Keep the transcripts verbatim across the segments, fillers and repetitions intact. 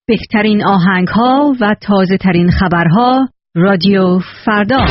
بهترین آهنگ‌ها و تازه‌ترین خبرها رادیو فردا.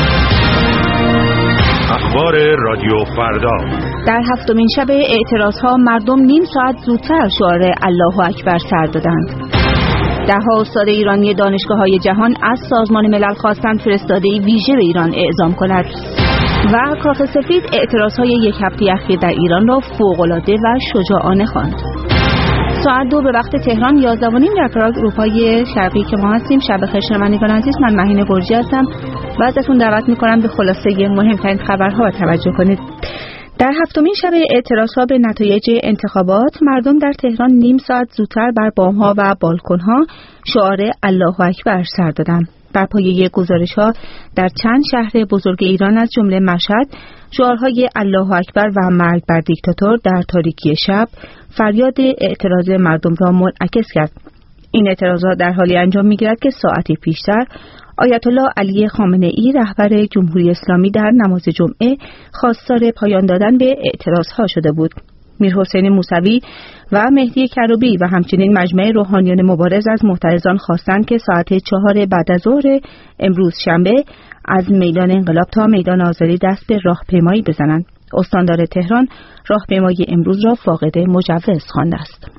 اخبار رادیو فردا. در هفتمین شب اعتراضها مردم نیم ساعت زودتر شعار الله اکبر سر دادند. ده‌ها استاد ایرانی دانشگاه‌های جهان از سازمان ملل خواستند فرستاده‌ای ویژه به ایران اعزام کند. و کاخ سفید اعتراضهای یک هفته اخیر در ایران را فوق‌العاده و شجاعانه خواند. ساعت دو به وقت تهران، یازده و نیم در پراگ اروپای شرقی که ما هستیم. شب بخیر شنوندگان عزیز، من مهین برجی هستم و ازتون دعوت می‌کنم به خلاصه مهمترین خبرها توجه کنید. در هفتمین شب اعتراضها به نتایج انتخابات، مردم در تهران نیم ساعت زودتر بر بام‌ها و بالکن‌ها شعار الله اکبر سر دادند. بر پایه گزارش‌ها در چند شهر بزرگ ایران از جمله مشهد، شعارهای الله اکبر و مرگ بر دیکتاتور در تاریکی شب فریاد اعتراض مردم را منعکس کرد. این اعتراضات در حالی انجام می‌گیرد که ساعتی پیشتر آیت الله علی خامنه‌ای رهبر جمهوری اسلامی در نماز جمعه خواستار پایان دادن به اعتراضها شده بود. میرحسین موسوی و مهدی کروبی و همچنین مجمع روحانیان مبارز از معترضان خواستند که ساعت چهار بعد از ظهر امروز شنبه از میدان انقلاب تا میدان آزادی دست به راهپیمایی بزنند. استاندار تهران راهپیمایی امروز را فاقد مجوز خوانده است.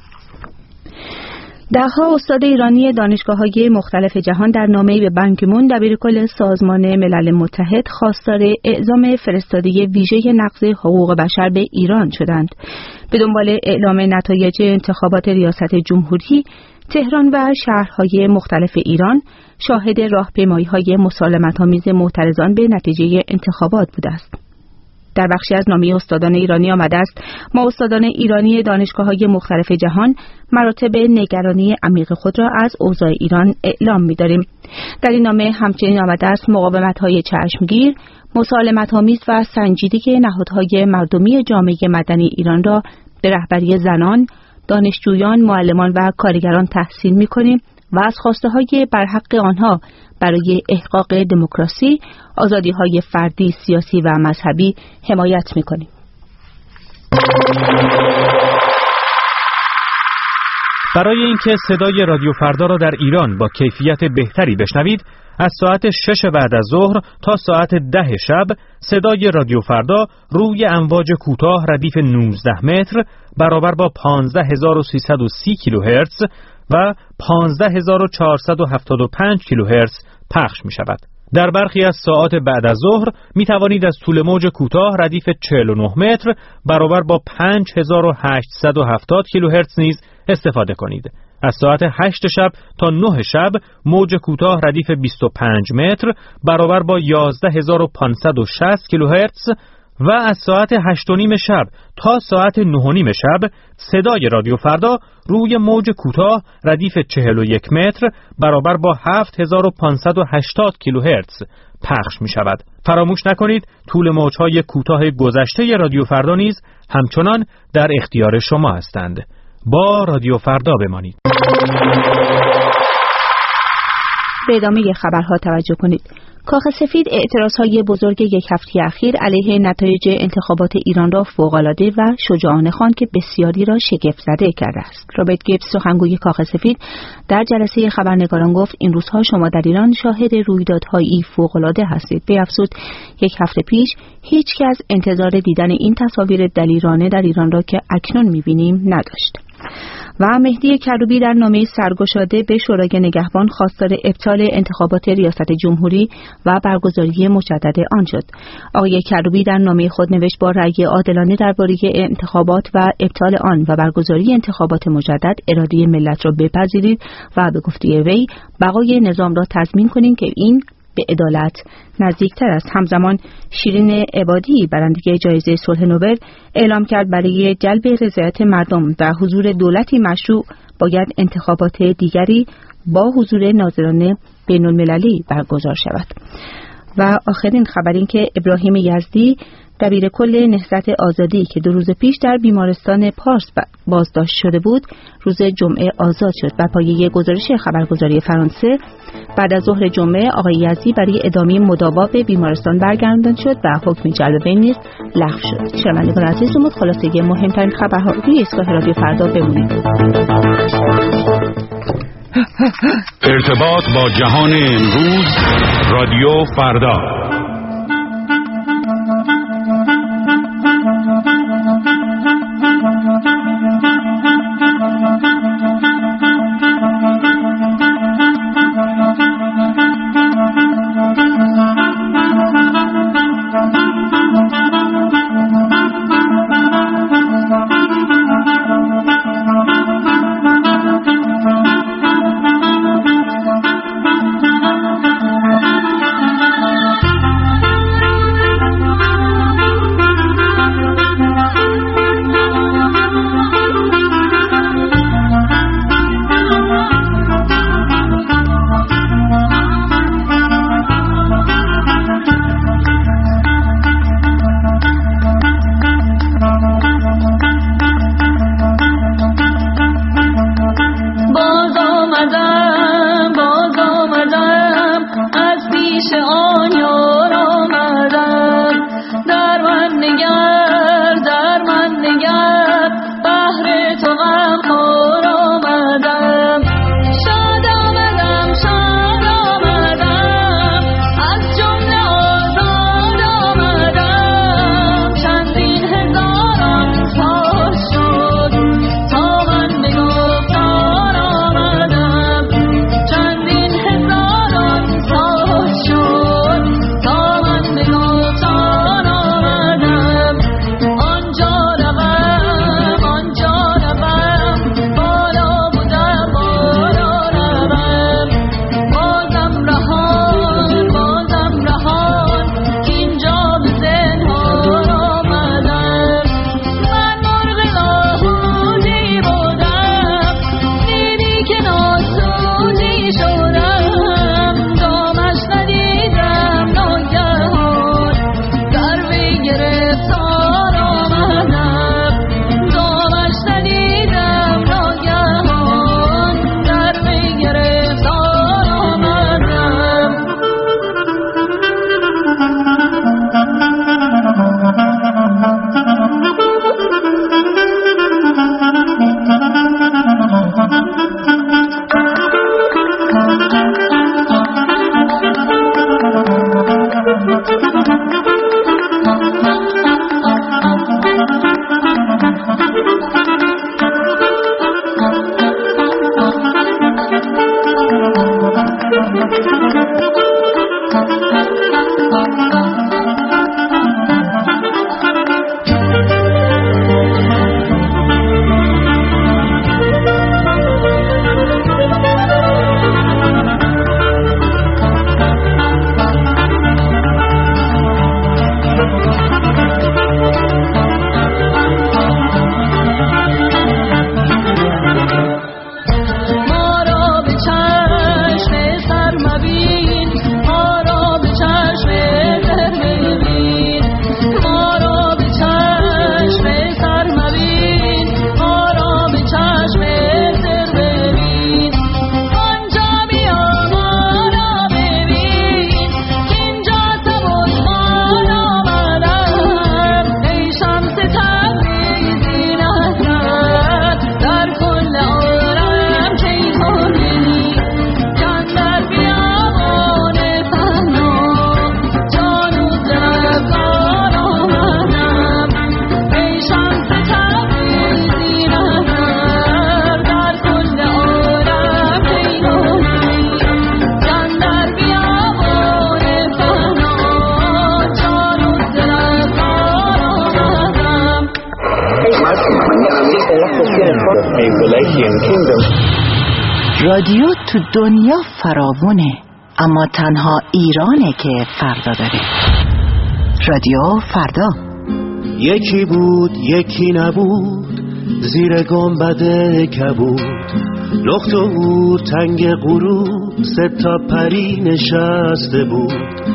ده‌ها استاد ایرانی دانشگاه‌های مختلف جهان در نامه‌ای به بان کی مون دبیرکل سازمان ملل متحد خواستار اعزام فرستادگی ویژه نقض حقوق بشر به ایران شدند. به دنبال اعلام نتایج انتخابات ریاست جمهوری، تهران و شهرهای مختلف ایران شاهد راهپیمایی‌های مسالمت‌آمیز معترضان به نتیجه انتخابات بوده است. در بخشی از نامه استادان ایرانی آمده است: ما استادان ایرانی دانشگاه‌های مختلف جهان مراتب نگرانی عمیق خود را از اوضاع ایران اعلام می‌داریم. در این نامه همچنین آمده است: مقاومت‌های چشمگیر، مسالمت‌آمیز و سنجیده نهادهای مردمی جامعه مدنی ایران را به رهبری زنان، دانشجویان، معلمان و کارگران تحسین می‌کنیم و از خواسته‌های برحق آنها برای احقاق دموکراسی، آزادی‌های فردی، سیاسی و مذهبی حمایت می‌کنیم. برای اینکه صدای رادیو فردا را در ایران با کیفیت بهتری بشنوید، از ساعت شش بعد از ظهر تا ساعت ده شب صدای رادیو فردا روی امواج کوتاه ردیف نوزده متر برابر با پانزده هزار و سیصد و سی کیلوهرتز و پانزده هزار و چهارصد و هفتاد و پنج کیلوهرتز پخش می شود. در برخی از ساعات بعد از ظهر می توانید از طول موج کوتاه ردیف چهل و نه متر برابر با پنج هزار و هشتصد و هفتاد کیلوهرتز نیز استفاده کنید. از ساعت هشت شب تا نه شب موج کوتاه ردیف بیست و پنج متر برابر با یازده هزار و پانصد و شصت کیلوهرتز و از ساعت هشت و نیم شب تا ساعت نه و نیم شب صدای رادیو فردا روی موج کوتاه ردیف چهل و یک متر برابر با هفت هزار و پانصد و هشتاد کیلوهرتز پخش می شود. فراموش نکنید طول موجهای کوتاه گذشته رادیو فردا نیز همچنان در اختیار شما هستند. با رادیو فردا بمانید. به ادامه خبرها توجه کنید. کاخ سفید اعتراضهای بزرگ یک هفته اخیر علیه نتایج انتخابات ایران را فوق‌العاده و شجاعانه خواند که بسیاری را شگفت زده کرده است. رابرت گیبز سخنگوی کاخ سفید در جلسه خبرنگاران گفت: این روزها شما در ایران شاهد رویدادهایی فوق‌العاده هستید. بیافزود یک هفته پیش هیچ کس انتظار دیدن این تصاویر دلیرانه در ایران را که اکنون می‌بینیم نداشت. و مهدی کروبی در نامه سرگشاده به شورای نگهبان خواستار ابطال انتخابات ریاست جمهوری و برگزاری مجدد آن شد. آقای کروبی در نامه خود نوشت: با رأی عادلانه درباره انتخابات و ابطال آن و برگزاری انتخابات مجدد اراده ملت را بپذیرید و به گفته وی بقای نظام را تضمین کنید که این به عدالت نزدیکتر است. همزمان شیرین عبادی برنده جایزه صلح نوبل اعلام کرد برای جلب رضایت مردم و حضور دولتی مشروع باید انتخابات دیگری با حضور ناظران بین المللی برگزار شود. و آخرین خبر این که ابراهیم یزدی دبیر کل نهضت آزادی که دو روز پیش در بیمارستان پارس بازداشت شده بود روز جمعه آزاد شد. و پایه گزارش خبرگزاری فرانسه بعد از ظهر جمعه آقای یزدی برای ادامه مداوا به بیمارستان برگردانده شد و حکم جلب وی نیز لغو شد. شنوندگان عزیز، امید خلاصه مهمترین خبرها روی ایستگاه رادیو فردا بمونید. ارتباط با جهان امروز، رادیو فردا. رادیو تو دنیا فراوونه، اما تنها ایرانه که فردا داره. رادیو فردا. یکی بود یکی نبود، زیر گنبد کبود، لخت و هور تنگ غروب، سه تا پری نشسته بود.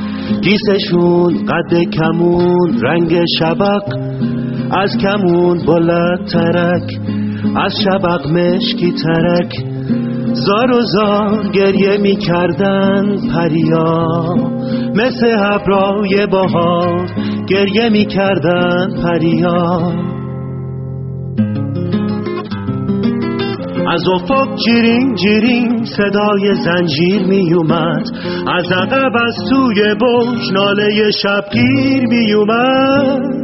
گیسشون قد کمون، رنگ شبق، از کمون بلند ترک، از شبق مشکی ترک. زار و زار گریه می کردن پریا، مثل ابرای بهار گریه می کردن پریا. از افق جیرین جیرین صدای زنجیر می اومد، از عقب از توی برج ناله شبگیر می اومد.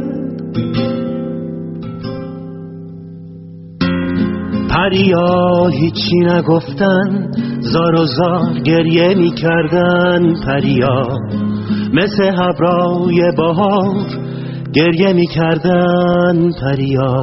پریا هیچی نگفتن، زار و زار گریه می کردن. پریا مثل ابرای بهار گریه می کردن. پریا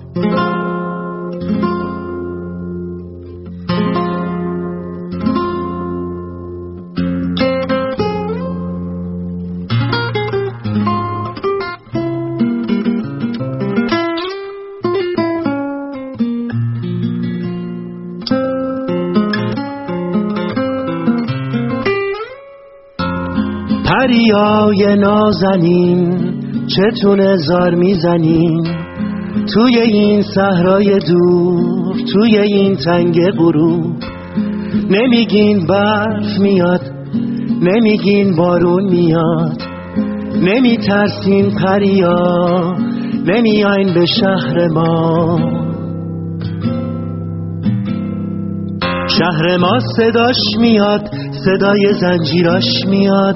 پریای نازنین چتونه زار میزنین، توی این صحرای دور، توی این تنگ غروب. نمیگین برف میاد، نمیگین بارون میاد، نمیترسین پریا، نمیاین به شهر ما. شهر ما صداش میاد، صدای زنجیراش میاد.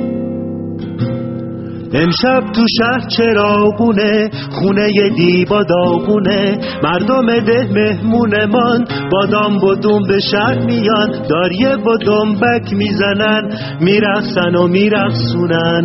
امشب تو شهر چراغونه، خونه دیبا داغونه. مردم ده مهمونه من، بادام بدون به شهر میان. داریه و دنبک میزنن، میرقصن و میرقصونن.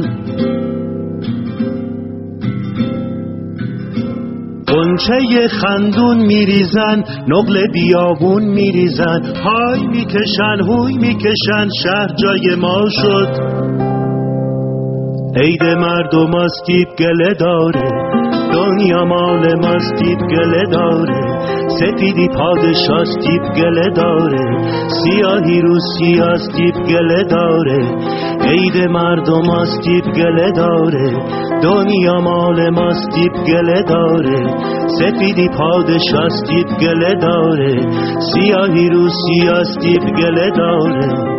قنچه خندون میریزن، نقل بیابون میریزن. های میکشن، هوی میکشن، شهر جای ما شد. عید مردم استیب گله داره، دنیا مال ماستیب گله داره. سپیدی پادشاه استیب گله داره، سیاهی رو سیاه استیب گله داره. عید مردم استیب گله داره، دنیا مال ماستیب گله داره. سپیدی پادشاه استیب گله داره، سیاهی رو سیاه استیب گله داره.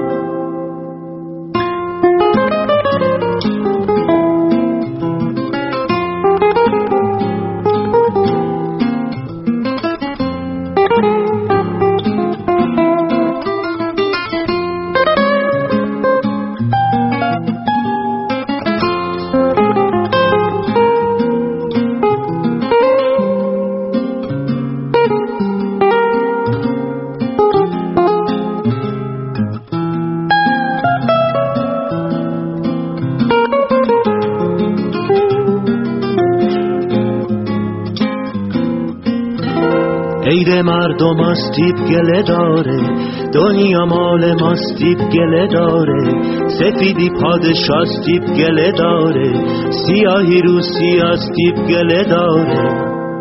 عید مردم استیب گله داره، دنیا مال ماستیب گله داره. سفیدی پادشاه استیب گله داره، سیاهی رو سیاه استیب گله داره.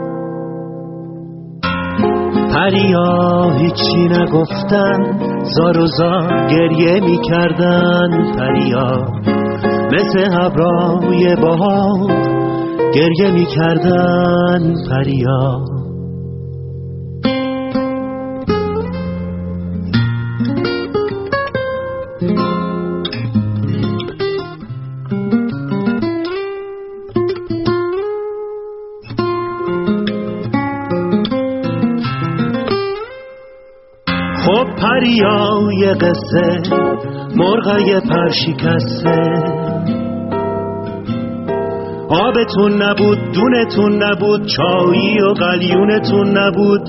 پریا هیچی نگفتن، زار و زار گریه می کردن. پریا مثل ابرای بهار گریه می کردن. پریا خب پریای قصه، مرغای پرشکسته. آبتون نبود، دونتون نبود، چایی و قلیونتون نبود.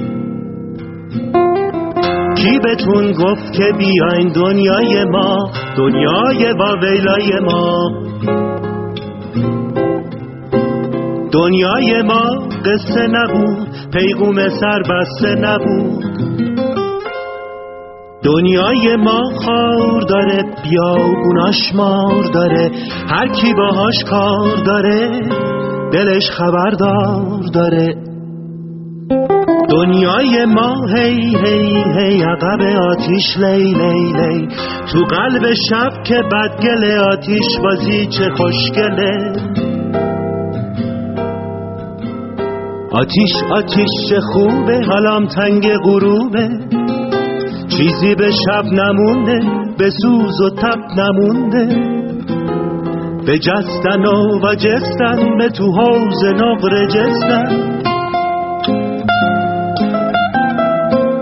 کی بهتون گفت که بیاین دنیای ما، دنیای واویلای ما. دنیای ما قصه نبود، پیغوم سربسته نبود. دنیای ما خار داره، بیابوناش مار داره. هر کی باهاش کار داره، دلش خبردار داره. دنیای ما هی هی هی عقب آتیش لی لی لی. تو قلب شب که بدگله، آتیش بازی چه خوشگله. آتیش آتیش چه خوبه، حالام تنگ غروبه. چیزی به شب نمونده، به سوز و تب نمونده. به جستن و و جستن، به تو حوز نقره جستن.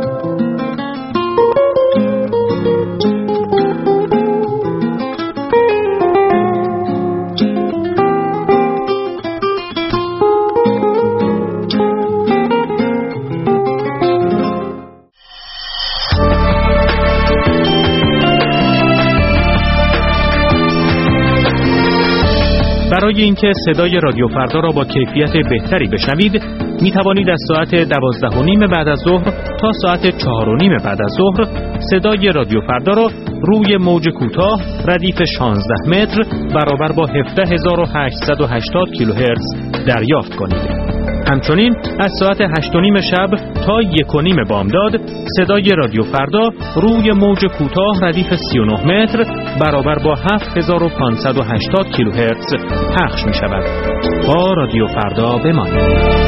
برای اینکه صدای رادیو فردا را با کیفیت بهتری بشنوید می توانید از ساعت دوازده و نیم بعد از ظهر تا ساعت چهار و نیم بعد از ظهر صدای رادیو فردا را روی موج کوتاه ردیف شانزده متر برابر با هفده هزار و هشتصد و هشتاد کیلوهرتز دریافت کنید. همچنین از ساعت هشت و نیم شب تا یک و نیم بامداد صدای رادیو فردا روی موج کوتاه ردیف سی و نه متر برابر با هفت هزار و پانصد و هشتاد کیلوهرتز پخش می شود. با رادیو فردا بمانید.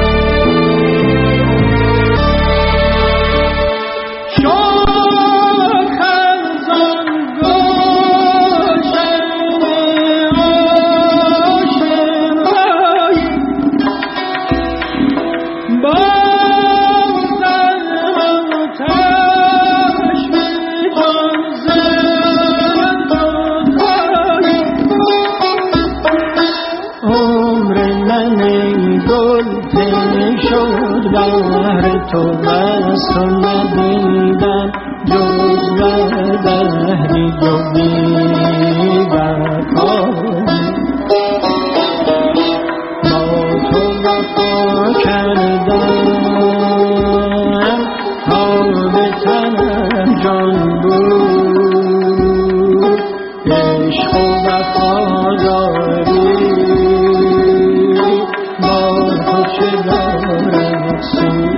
تو بس و ندیدم جز بهری و بی‌وفایی با تو وفا کردم تا به تنم جان بود عشق و وفاداری با تو چه دارد سود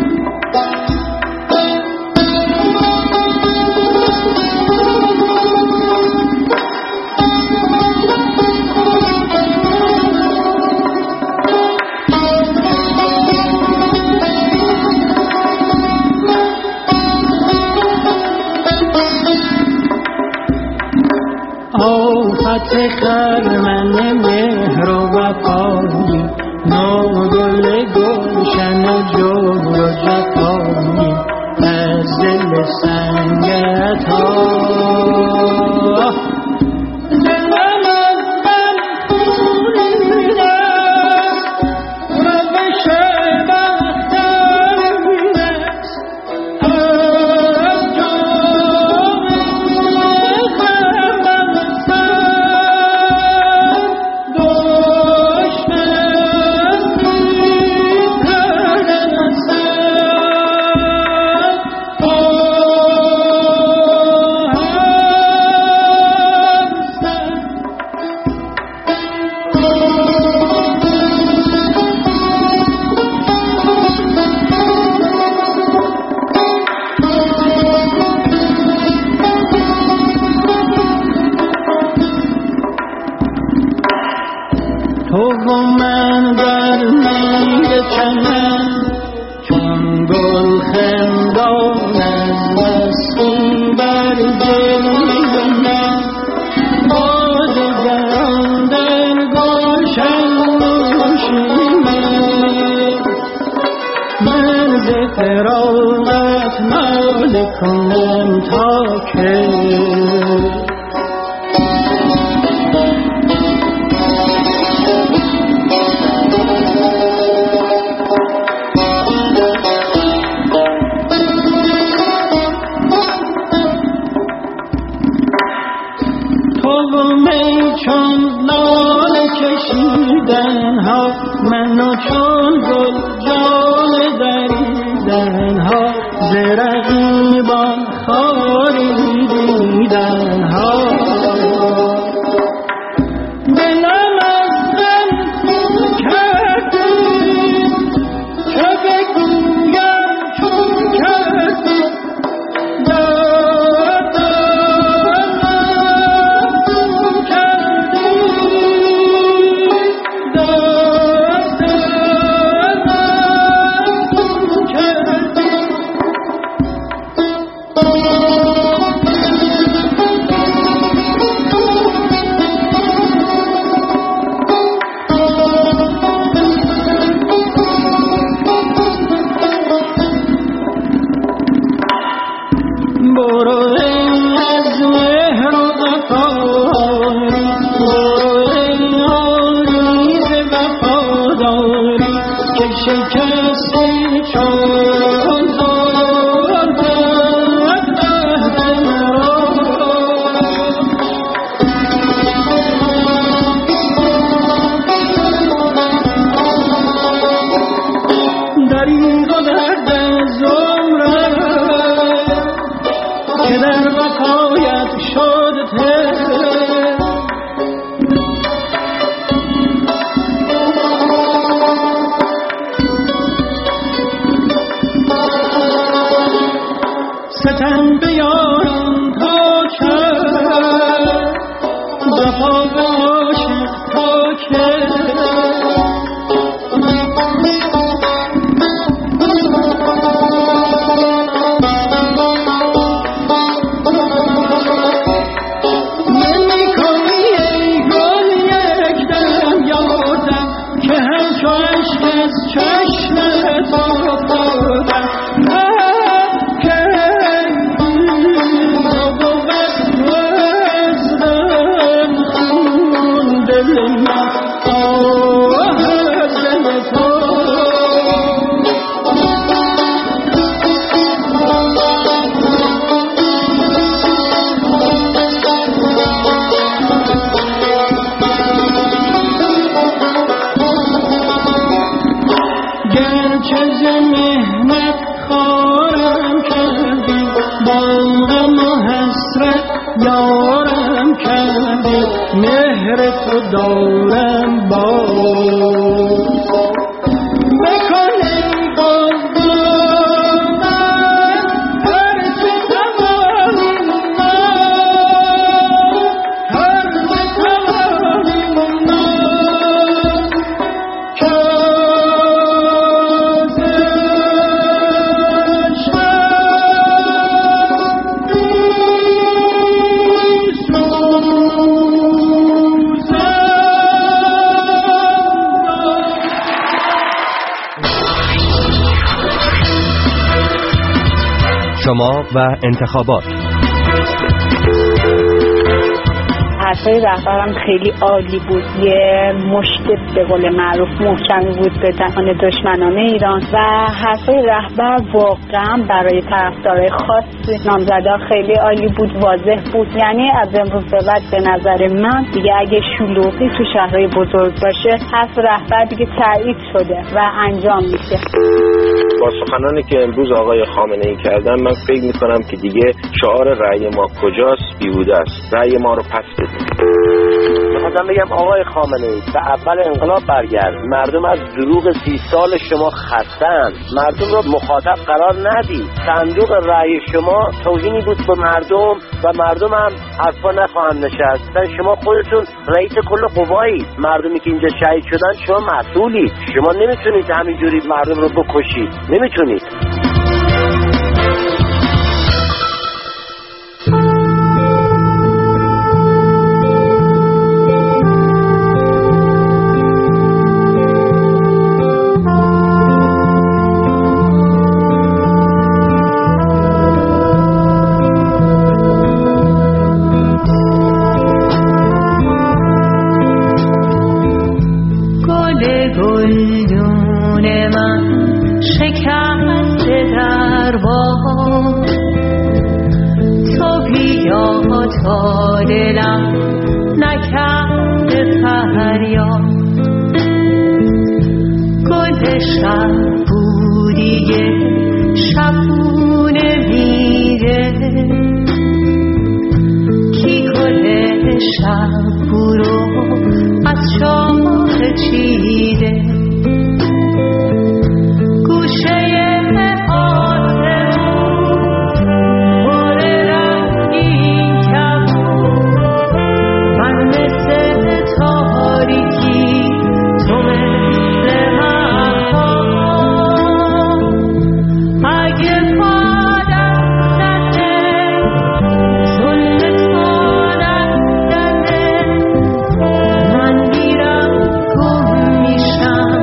آفت خرمن مهر و وفایی نوگل گلشن و جور و جفایی از دل سنگت ها دلم از من خونین است روش بخترین است از جام تو و من در میل چمن چون گل خندان از مستی بر جلوه من با دگران در گلشن نوشیمن من ز فراقت ناله کنم تا که چون ناله کشیدن ها منو چون گل جان دریدن ها ز رقیبان خاری دیدن ها دلم از من خون کردی چه بگویم چون کردی در وفایت شد ستم بیارم تا کرد وفا به عاشق تا کرد مهر تو دارم باز بکن ای باز من هر چه توانیم من هر چه توانیم من شما و انتخابات. حرفای رهبرم خیلی عالی بود. یه مشت به قول معروف محکمی بود به دهان دشمنان ایران و حرفای رهبر واقعا برای طرفدارای خاص نامزدا خیلی عالی بود، واضح بود. یعنی از امروز به بعد به نظر من دیگه اگه شلوغی تو شهرهای بزرگ باشه حرف رهبر دیگه تایید شده و انجام میشه. با سخنانی که امروز آقای خامنه‌ای کردن من فکر میکنم که دیگه شعار رأی ما کجاست بیهوده است. رأی ما رو پس بدید. میخواستم بگم آقای خامنه‌ای به اول انقلاب برگرد. مردم از دروغ سی سال شما خستن. مردم رو مخاطب قرار ندید. صندوق رأی شما توهینی بود به مردم و مردم هم حرفا نخواهند نشست. شما خودتون رئیس کل قوایید. مردمی که اینجا شهید شدن شما مسئولید. شما نمیتونید همینجوری مردم رو بکشید. نمیتونید. من میرم گم میشم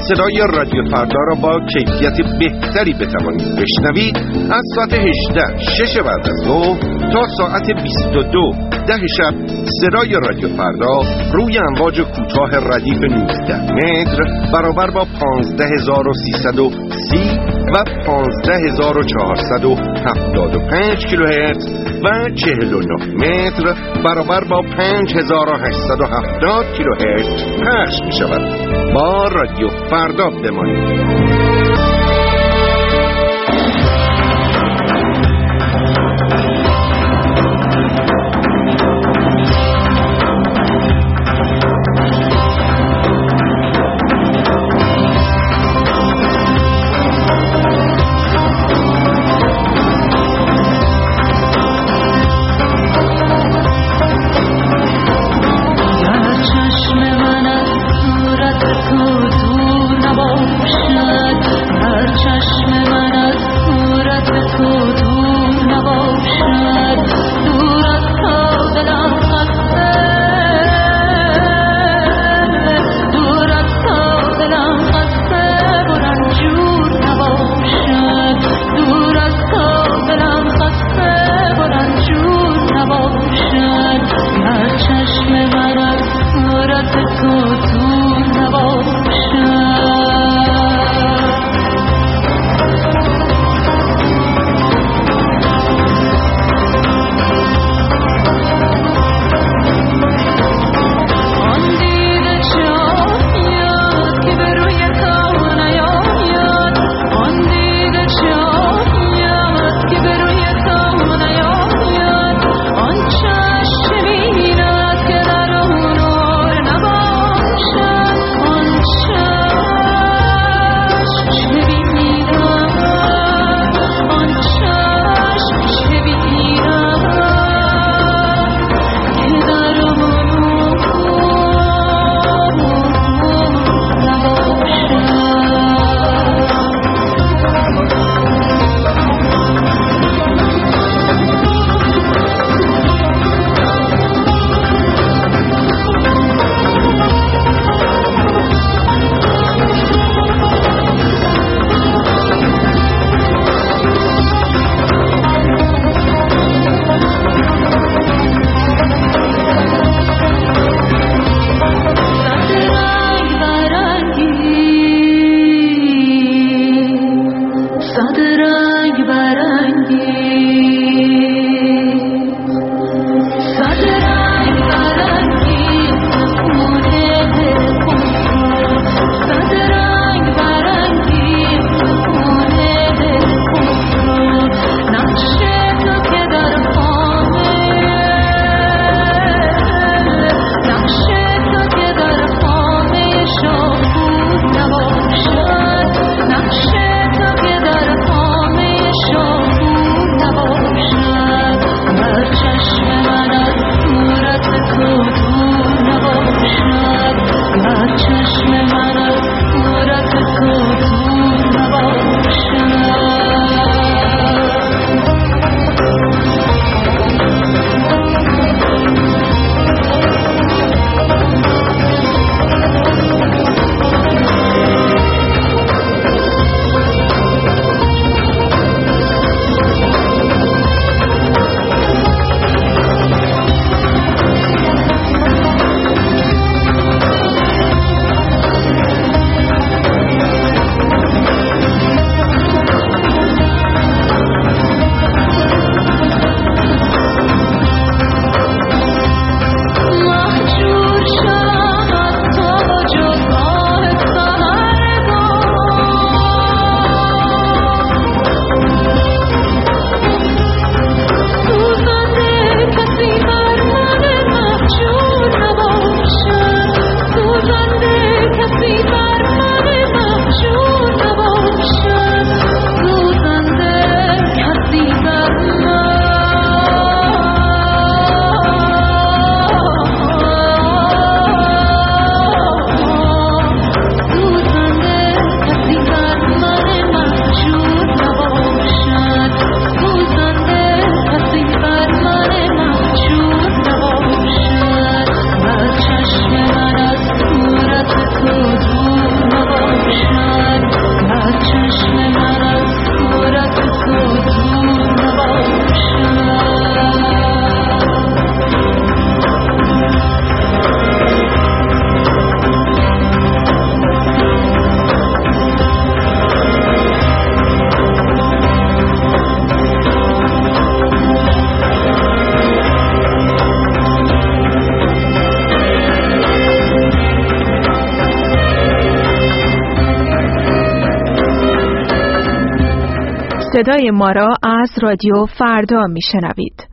صدای رادیو فردا را با کیفیت بهتری بتوانید بشنوید، از ساعت هجده شش بعد از ظهر تا ساعت بیست و دو ده شب صدای رادیو فردا روی امواج کوتاه ردیف نوزده متر برابر با پانزده هزار و سیصد و سی و پانزده هزار و چهارصد و هفتاد و پنج کیلوهرتز و چهل و نه متر برابر با پنج هزار و هشتصد و هفتاد کیلوهرتز پخش می شود. با رادیو فردا بمانید. چشم من از صورت تو دور نباشد صدای ما را از رادیو فردا میشنوید.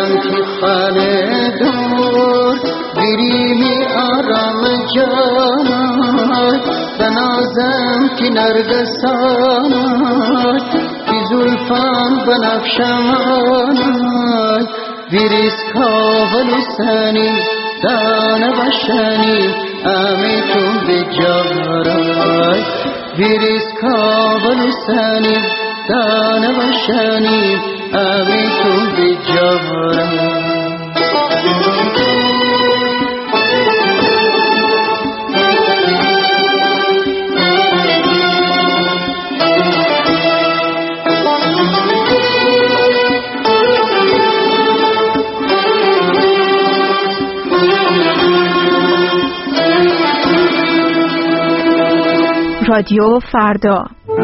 سمتی خانه دور گریمی آرام جانای بنازم که نرگسانای که زلفان بنفشمانای ویریس کاولو سنی دانه باشنی امیتون بجارای ویریس کاولو سنی دانه باشنی امیتون بجارای رادیو فردا.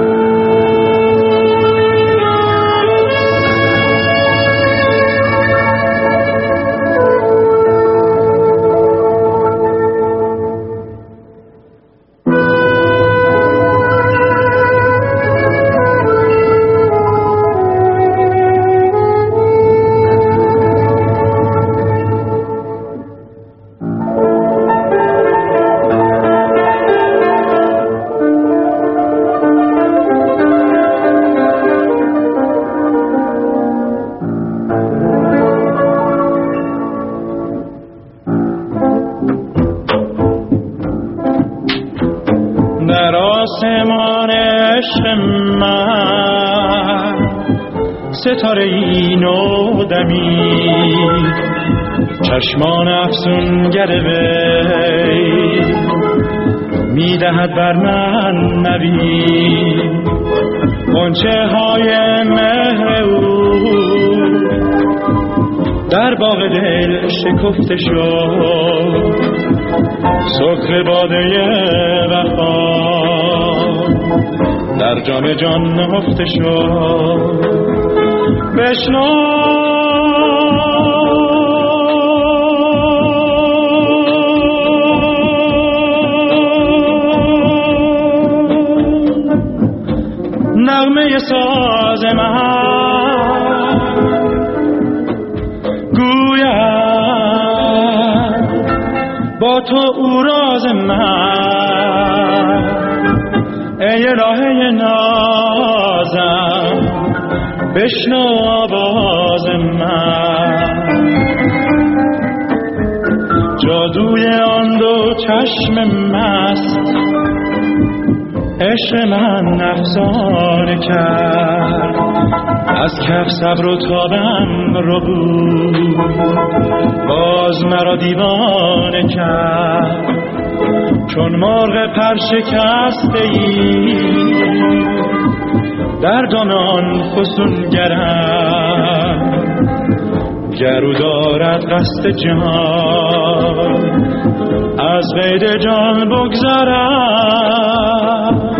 ستاره این و دمید چشمان افسونگر وی میدهد بر من نوید غنچه های مهر او در باغ دل شکفته شد سکر باده وفا در جام جان نهفته شد بشنو نغمه ساز من گوید با تو او راز من ای الهه نازم بشنو آواز من جادوی آن دو چشم مست عشق من افسانه کرد از کف صبر و تابم رو بود باز مرا دیوانه کرد چون مرغ پر شکسته ای در دام آن فسونگرم گرو دارد قصد جان از قید جان بگذرم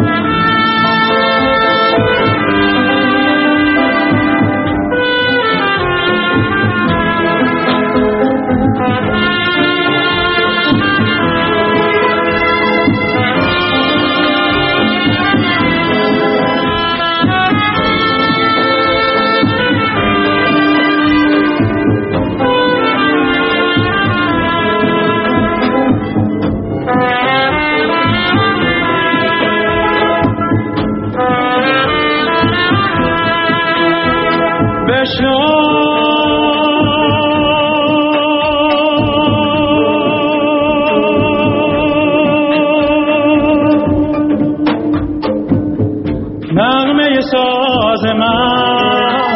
نغمه ساز من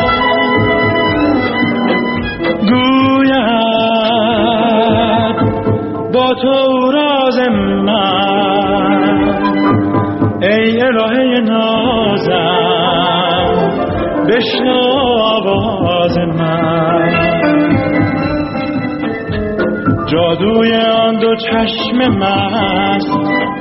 گوید با تو راز من ای الهه نازم بشنو آواز من جادوی آن دو چشم مست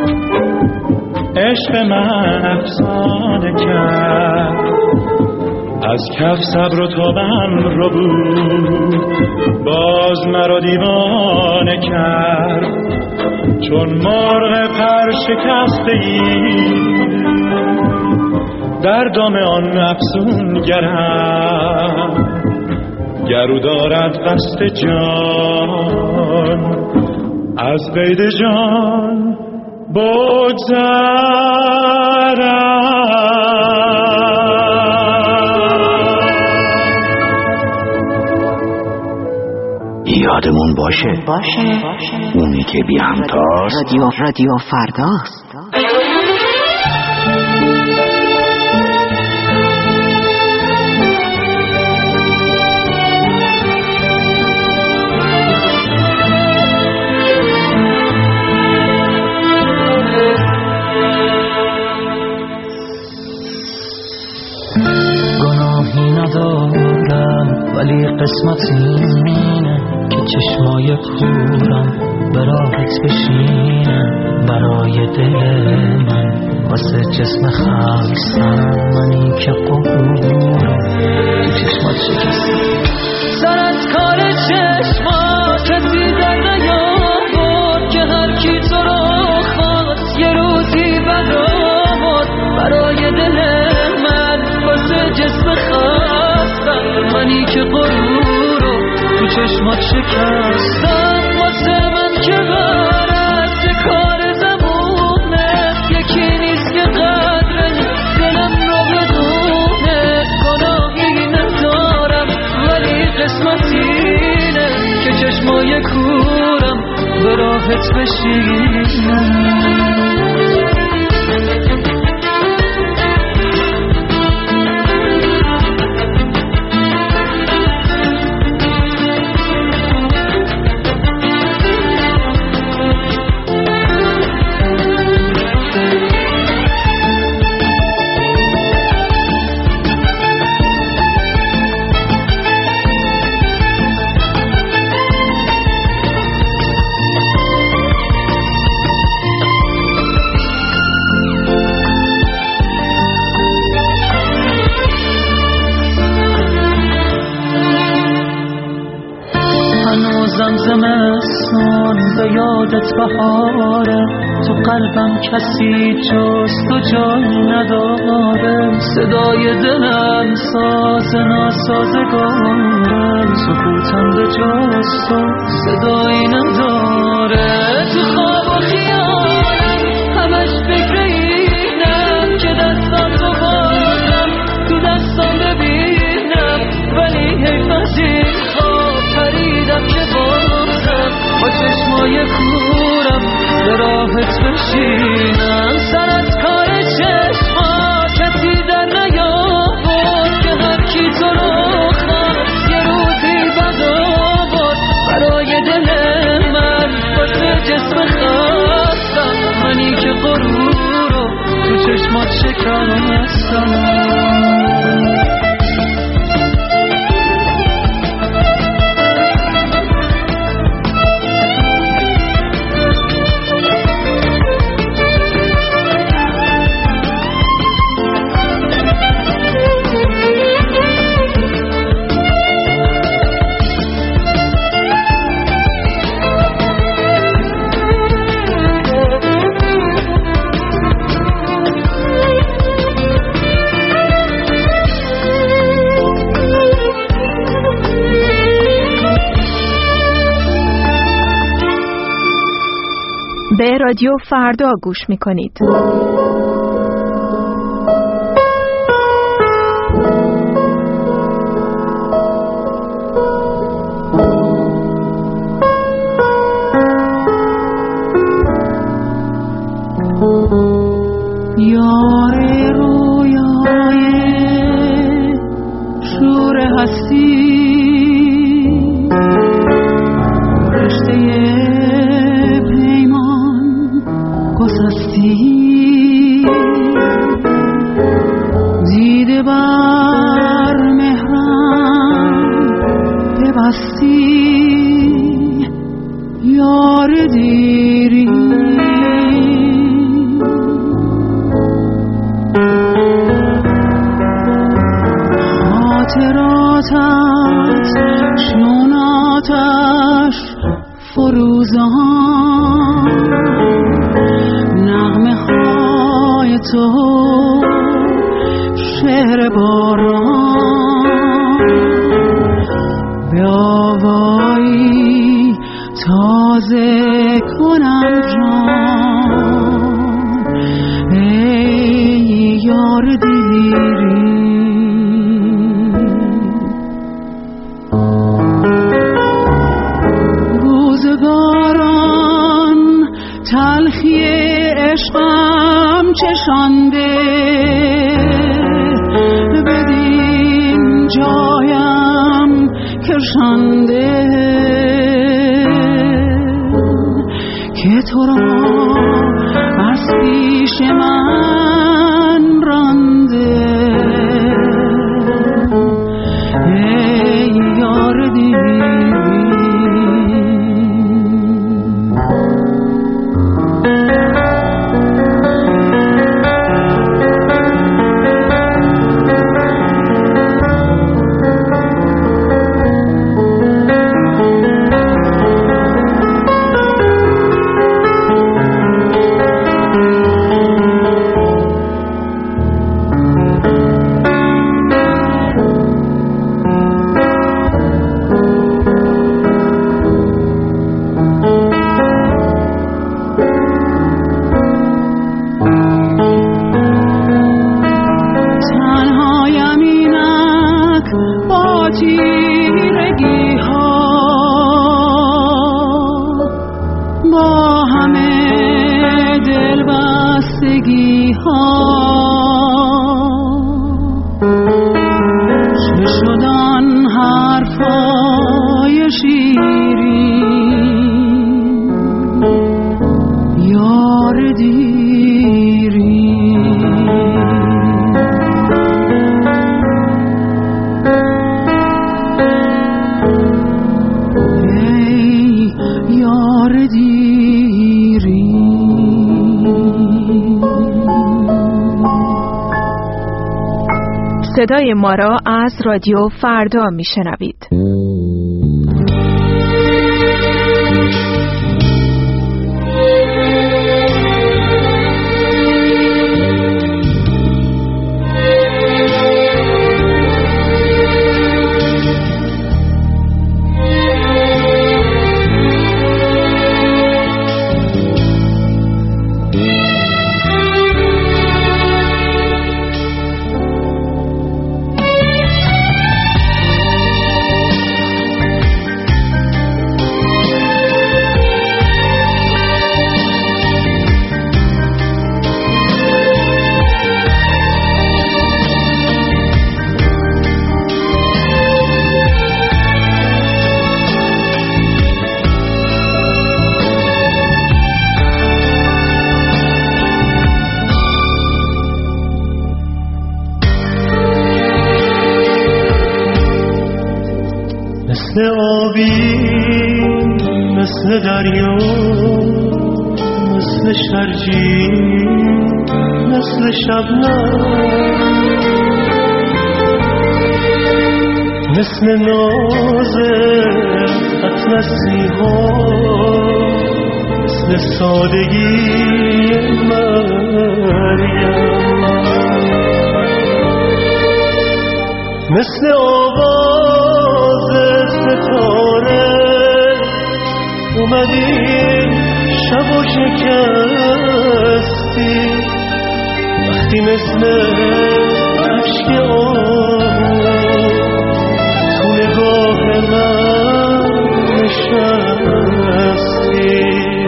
عشق من افسانه کرد از کف صبر و تابم رو بود باز مرا دیوانه کرد چون مرغ پر شکسته ای در دام آن افسونگرم گرو دارد قصد جان از قید جان بگذرد. یادمون باشه باشه اونی که بی همتاست رادیو رادیو فرداست. گناهی ندارم ولی قسمت اینه که چشمای کورم براحت بشینم برای دل من واسه جسم خستم منی که قبورم تو چشمات شکستم. سرت کار چشما کسی در نیاورد که هر کی تو رو خواست یه روزی برآورد برای دل من واسه جسم خستم منی که قبورم تو چشمات شکستم. واسه من که برست کار زمونه یکی نیست که قدر دلم رو بدونه. گناهی ندارم ولی قسمت اینه که چشمای کورم به راحت بشینم. زمستون به یادت بهاره تو قلبم کسی جز تو جای نداره. صدای دلم ساز ناسازگاره سکوتم به جز تو صدایی نداره. تو خواب و خیالم همش فکر اینم که دستم تو بازم تو دستم ببینم ولی حیف از این خواب پریدم که با چشمای کورم به راحت بشینم. سرت کار چشما کسی در نیاورد که هر کی تو رو خواست یه روزی برآورد برای دل من واسه جسم خستم منی که غرور رو تو چشمات شکستم. به رادیو فردا گوش می‌کنید. یار رویای شور هستی رشته دیده بر مهرم ببستی یار دیری خاطراتت چون آتش فروزان نغمه های تو شعر باران آوایی تازه کنم جان ای یار دیری. روزگاران تلخی عشقم چشانده بدین جایم کشانده که تو را از پیش من رانده ای یار دیری. صدای ما را از رادیو فردا میشنوید. مثل آبی مثل دریا مثل شرجی مثل شبنم مثل ناز اطلسی ها مثل سادگی مریم مثل آواز ستاره اومدی شب و شکستی وقتی مثل عشق آب تو نگاه من نشستی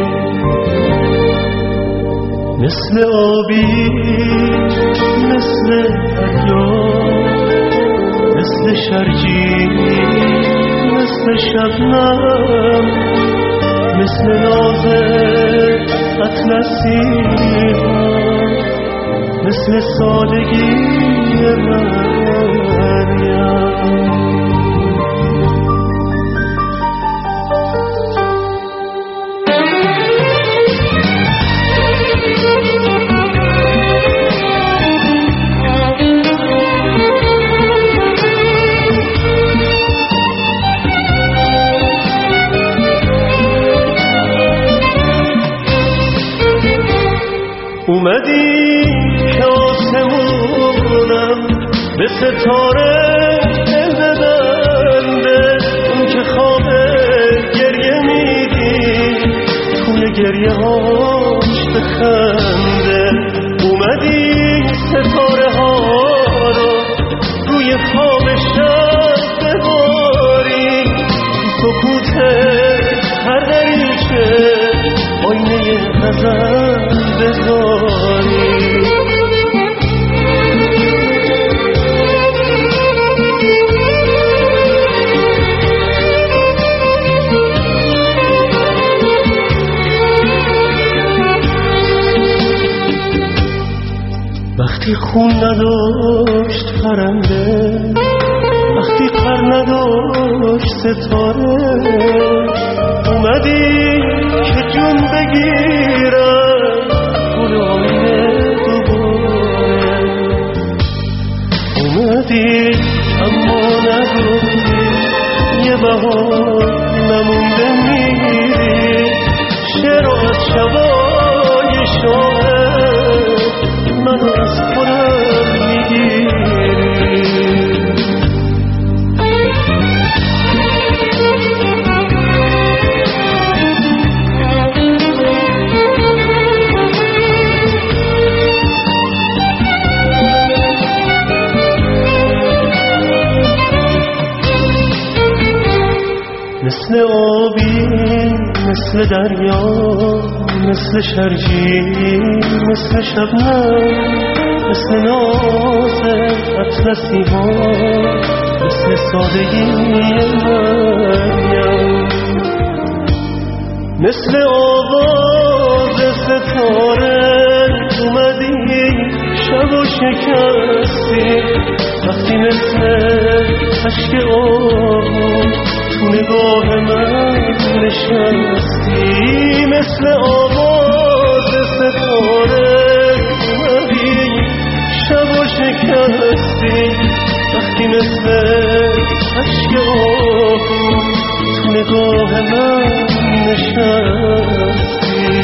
مثل آبی مثل دریا مثل شرجی مثل شبنم مثل ناز اطلسی مثل سادگی مریم اومدی که آسمونم به ستاره ببنده اون گریه هاش بخنده، اومدی ستاره ها رو روی خواب شب بباری، سکوت هر دریچه آینه غزل بذاری. وقتی خون نداشت پرنده، وقتی پر نداشت ستاره، اومدی که جون بگیرم گل آینه دوباره. اومدی اما نگفتی یه بهار نمونده میری، شعر و از شبای شاهد منو از خودم میگیری. مثل آبی، مثل دریا، مثل شرجی، مثل شبنم، مثل ناز اطلسی ها، مثل سادگی مریم، مثل آواز ستاره اومدی شب و شکستی. وقتی مثل عشق آهو تو نگاه من نشستی، مثل آواز ستاره اومدی شب و شکستی. وقتی مثل عشق آهو تو نگاه من نشستی.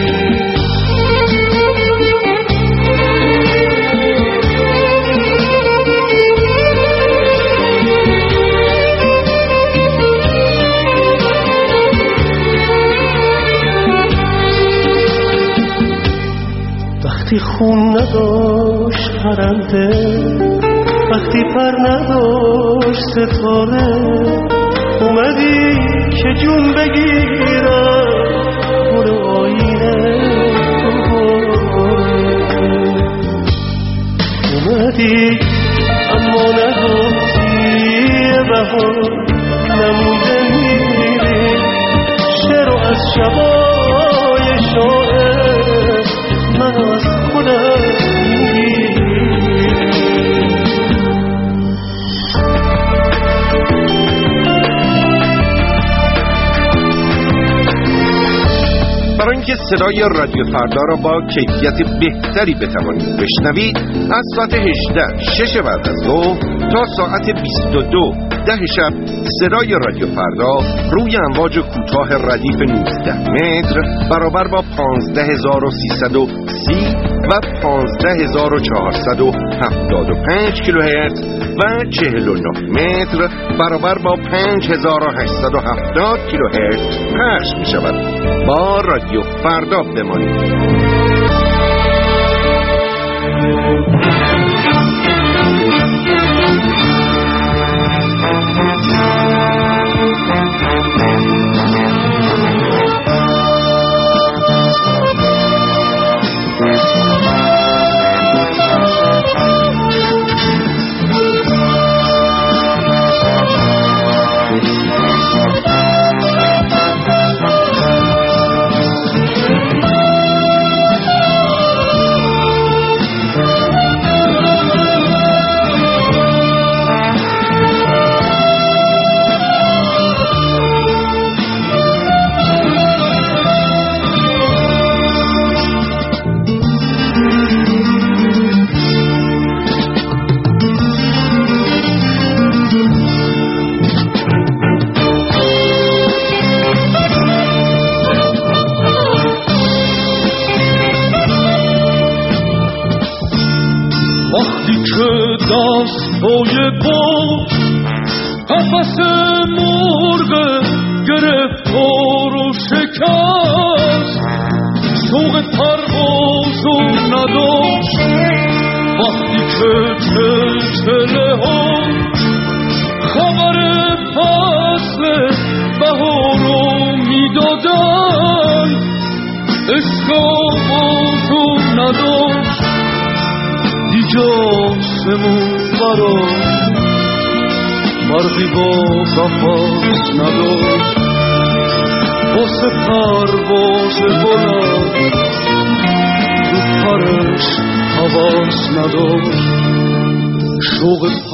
وقتی خون نداشت پرنده، وقتی پر نداشت ستاره، اومدی که جون بگیرم گل آینه دوباره. اومدی اما نگفتی یه بهار نمونده میری، شعر و از شبای شاهد منو از خودم میگیری. برای اینکه صدای رادیو فردا را با کیفیت بهتری بتوانید بشنوید، از ساعت هجده شش بعد از ظهر تا ساعت بیست و دو ده شب صدای رادیو فردا روی امواج کوتاه ردیف نوزده متر برابر با پانزده هزار و سیصد و سی و پانزده هزار و چهارصد و هفتاد و پنج کیلوهرتز و چهل و نه متر برابر با پنج هزار و هشتصد و هفتاد کیلوهرتز پخش می شود. با رادیو فردا بمانید. پای باز قفس مرغ گرفتار و شکست، چلچله ها خبر فصل بهار رو میدادن، عشق آغازو نداشت دیگه آسمون برا برقی با قفص نداشت، واسه پرواز بلند رو پرش حواس نداشت. شوق